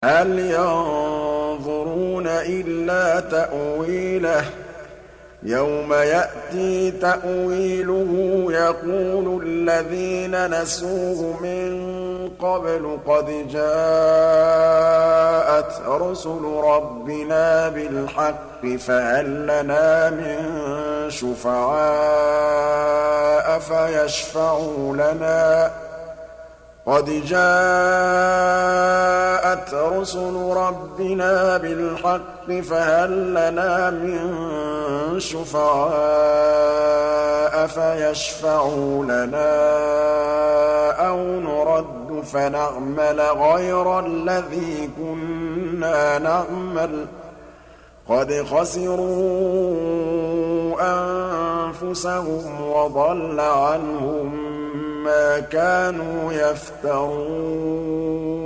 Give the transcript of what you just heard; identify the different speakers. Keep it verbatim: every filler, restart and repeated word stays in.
Speaker 1: هَلْ يَنظُرُونَ إِلَّا تَأْوِيلَهُ ۚ يَوْمَ يَأْتِي تَأْوِيلُهُ يَقُولُ الَّذِينَ نَسُوهُ مِن قَبْلُ قَدْ جَاءَتْ رُسُلُ رَبِّنَا بِالْحَقِّ فَهَل لَّنَا مِن شُفَعَاءَ فَيَشْفَعُوا لَنَا ۚ قَدْ جَاءَتْ رُسُلُ رَبِّنَا بِالْحَقِّ فَهَل لَّنَا مِن شُفَعَاءَ فَيَشْفَعُوا لَنَا أَوْ نُرَدُّ فَنَعْمَلَ غَيْرَ الَّذِي كُنَّا نَعْمَلُ ۚ قَدْ خَسِرُوا أَنفُسَهُمْ وَضَلَّ عَنْهُم مَّا كَانُوا يَفْتَرُونَ